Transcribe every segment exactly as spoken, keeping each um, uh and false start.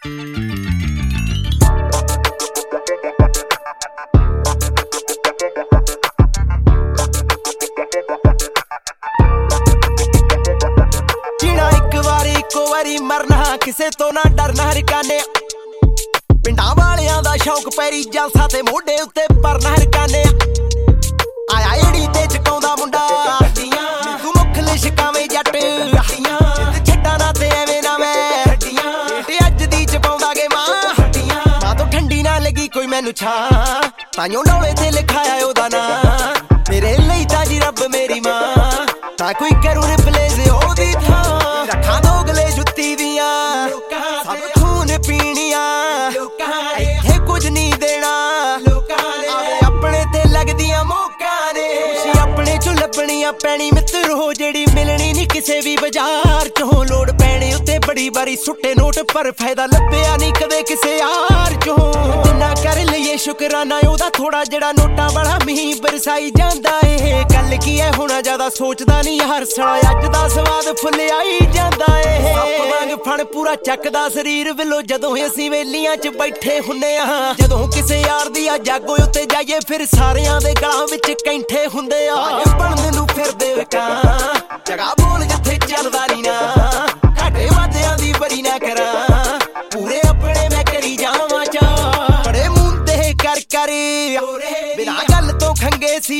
जीना एक वारी इको वारी मरना किसे तो ना डरना हरकाने पिंडां वालियां दा शौक पैरी जलसा ते मोढे उत्ते भरना हरकाने आया एड़ी ते चकाउंदा मुंडा तू मुख लिशकावे जट छड्डा ना ते एवें ना मैं ते अज दी चपाउंदा गे मां मां तो ठंडी ना लगी कोई मैनू छां ताइयों डोले ते लिखाया ओदा नां मेरे लई तां जी रब मेरी मां तां कोई करूं रिप्लेस ओदी थां रखा दोगले जुत्ती दियां सब खून पीनियां इत्थे कुछ नहीं देना आवे अपने ते लगदियां मौका ने अपने चो लभनियां पैनी मित्र हो जेड़ी मिलनी नहीं किसे भी बाजार चों लोड़ पैने उत्ते बड़ी बारी सुट्टे नोट पर फायदा लभ्या नहीं कदे किसे यार चों जिन्ना कर लईए शुकराना ओदा थोड़ा जेड़ा नोटां वाला मीं बरसाई जांदा ए गल की है होना ज्यादा सोचदा नहीं हर साल अज दा स्वाद फुल्लियाई जांदा ए सप वांग फण पूरा चकदा शरीर विलो जदों असीं वेलियां च बैठे हुन्ने आ जदों किसे यार दी आ जागो उत्ते जाइए फिर सारियां दे गलां विच कैंठे हुंदे आ बनदे नूं फिरदे ਕਾਂ जगह बोल जिथे चलदा नहीं ना घाटे वादियां दी बरी ना करा पूरे अपने मैं करी जावां चा बड़े मुंदे कर कर बिना गल तो खंगे सी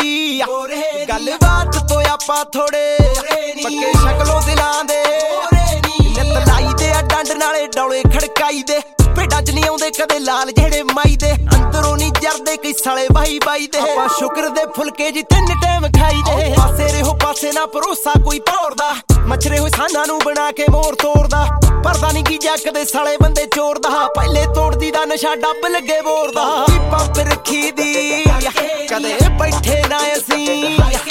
गल बात तो आपां थोड़े पक्के शक्लों दिलां दे नित लाई दे डंड नाले डौले खड़काई दे भेडां च नहीं आउंदे कदे लाल जेड़े माई दे अंदरों नहीं जरदे कई साले बाई बाई दे आपां शुकर दे फुलके जी तीन टाइम खाई दे पासे रहो पासे ना भरोसा कोई तोड़दा मछरे होए साना नूं बना के मोर तोड़दा परदा नहीं की जकदे साले बंदे चोरदा पहले तोड़दी दा नशा डब लगे बोरदा पंप रखी दी कदे बैठे ना असीं